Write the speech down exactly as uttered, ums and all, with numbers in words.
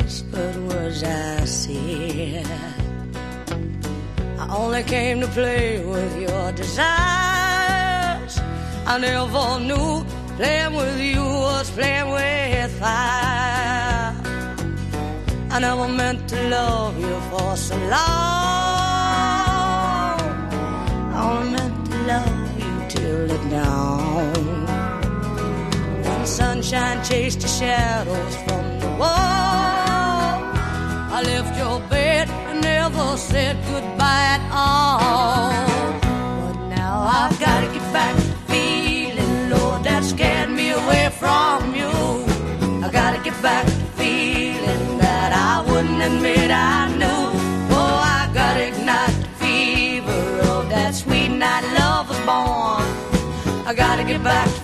but words I said. I only came to play with your desires. I never knew playing with you was playing with fire. I never meant to love you for so long. I only meant to love you till the dawn. When the sunshine chased the shadows from the wall, I left your bed and never said goodbye at all. But now I've got to get back to feeling, Lord, that scared me away from you. I got to get back to feeling that I wouldn't admit I knew. Oh, I got to ignite the fever of that sweet night love was born. I got to get back